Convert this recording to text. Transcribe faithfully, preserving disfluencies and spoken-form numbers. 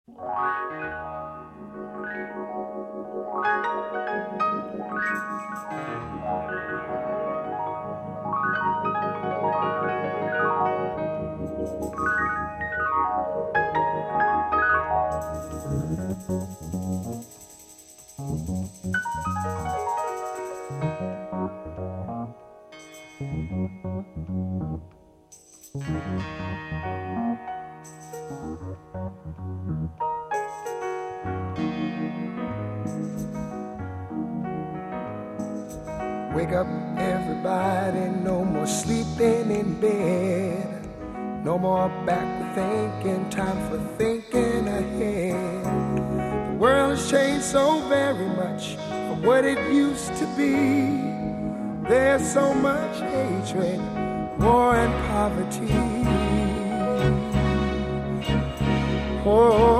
Wake up, everybody, no more sleeping in bed. No more backward thinking, time for thinking ahead. The world has changed so very much from what it used to be. There's so much hatred, war and poverty. Oh.